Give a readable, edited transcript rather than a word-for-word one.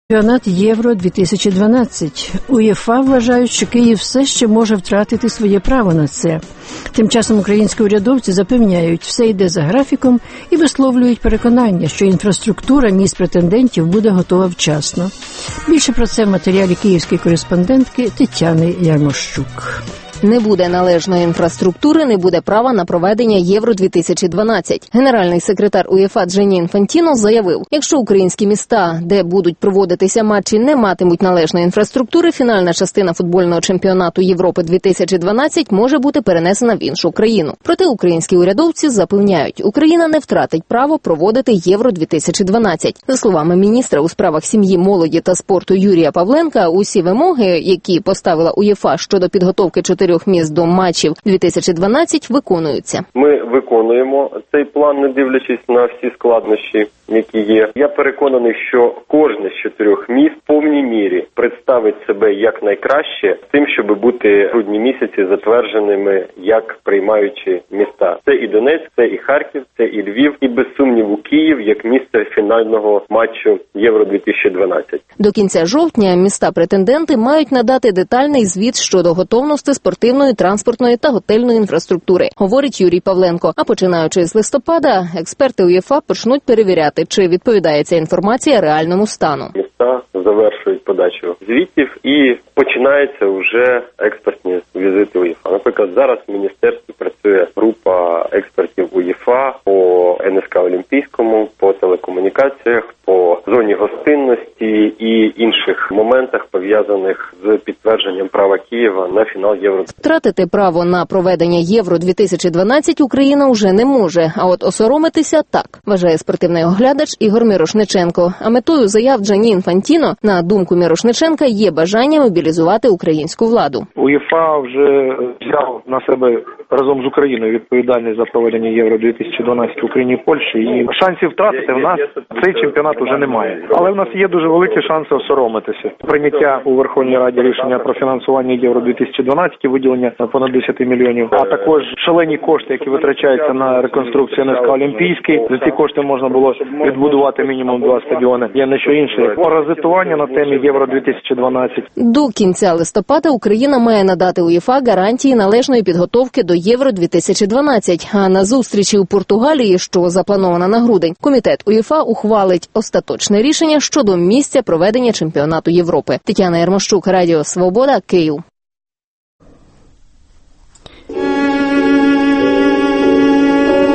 Чемпіонат Євро-2012. УЄФА вважають, що Київ все ще може втратити своє право на це. Тим часом українські урядовці запевняють, все йде за графіком і висловлюють переконання, що інфраструктура місць претендентів буде готова вчасно. Більше про це в матеріалі київської кореспондентки Тетяни Ярмощук. Не буде належної інфраструктури, не буде права на проведення Євро-2012. Генеральний секретар УЄФА Джанні Інфантіно заявив, якщо українські міста, де будуть проводитися матчі, не матимуть належної інфраструктури, фінальна частина футбольного чемпіонату Європи 2012 може бути перенесена в іншу країну. Проте українські урядовці запевняють, Україна не втратить право проводити Євро-2012. За словами міністра у справах сім'ї, молоді та спорту Юрія Павленка, усі вимоги, які поставила УЄФА щодо підготовки 4 міст до матчів 2012, виконуються. Ми виконуємо цей план, не дивлячись на всі складнощі, які є. Я переконаний, що кожне з 4 міст в повній мірі представить себе якнайкраще тим, щоб бути в грудні місяці затвердженими як приймаючі міста. Це і Донецьк, це і Харків, це і Львів, і без сумніву Київ як місце фінального матчу Євро-2012. До кінця жовтня міста-претенденти мають надати детальний звіт щодо готовності спортивної, транспортної та готельної інфраструктури, говорить Юрій Павленко. А починаючи з листопада, експерти УЄФА почнуть перевіряти, чи відповідає ця інформація реальному стану. Міста завершують подачу звітів і починаються вже експертні візити УЄФА. Наприклад, зараз в міністерстві працює група експертів УЄФА по НСК Олімпійському, по телекомунікаціях, по зоні гостинності і інших моментах, пов'язаних з підтвердженням права Києва на фінал Євро. Втратити право на проведення Євро-2012 Україна уже не може, а от осоромитися – так, вважає спортивний оглядач Ігор Мірошниченко. А метою заяв Джанні Інфантіно, на думку Мірошниченка, є бажання мобілізувати українську владу. УЄФА вже взяв на себе разом з Україною відповідальність за проведення Євро-2012 в Україні і Польщі, і шансів втратити в нас цей чемпіонат уже немає. Але в нас є дуже великі шанси осоромитися. Прийняття у Верховній Раді рішення про фінансування Євро-2012, виділення понад 10 мільйонів, а також шалені кошти, які витрачаються на реконструкцію НСК Олімпійський. За ці кошти можна було відбудувати мінімум 2 стадіони. Є не що інше. Паразитування на темі Євро-2012. До кінця листопада Україна має надати УЄФА гарантії належної підготовки до Євро-2012. А на зустрічі у Португалії, що запланована на грудень, комітет УЄФА ухвалить остаточне рішення щодо місця проведення чемпіонату Європи. Тетяна Ярмощук, Радіо Свобода, Київ.